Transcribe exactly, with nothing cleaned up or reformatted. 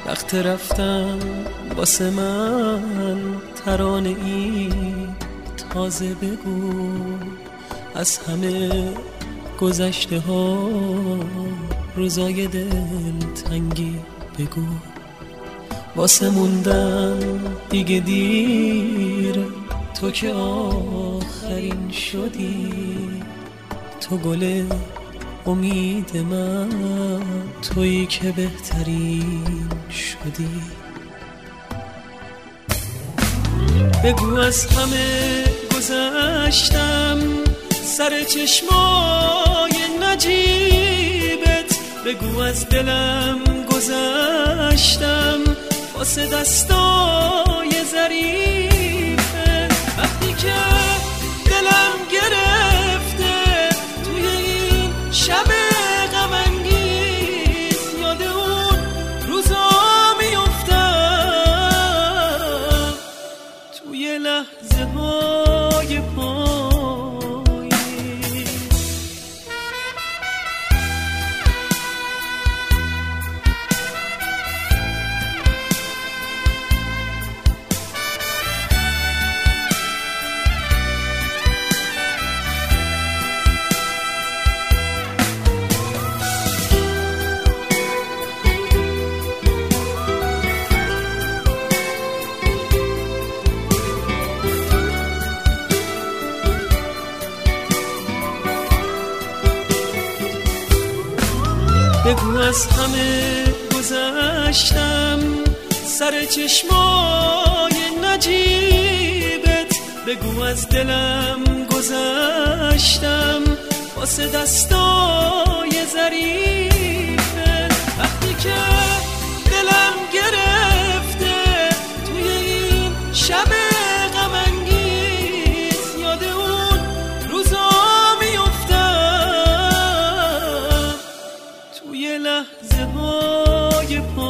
وقت رفتن واسه من ترانه ای تازه بگو، از همه گذشته ها روزای دلتنگی بگو. واسه موندن دیگه دیر، تو که آخرین شدی، تو گل امید من، تویی که بهترین شدی. بگو از همه گذشتم، سر چشمای نجیبت، بگو از دلم گذشتم واسه دستای ظریفت. وقتی که دلم گرفته توی این شب غم انگیز، یاد اون روزا میافتم توی لحظه های پاییز. بگو از همه گذشتم، سر چشمای نجیبت، بگو از دلم گذشتم واسه دستای ظریفت. وقتی که دلم گرفته توی این شب غم انگیز، یاد اون روزا میافتم توی لحظه های پاییز.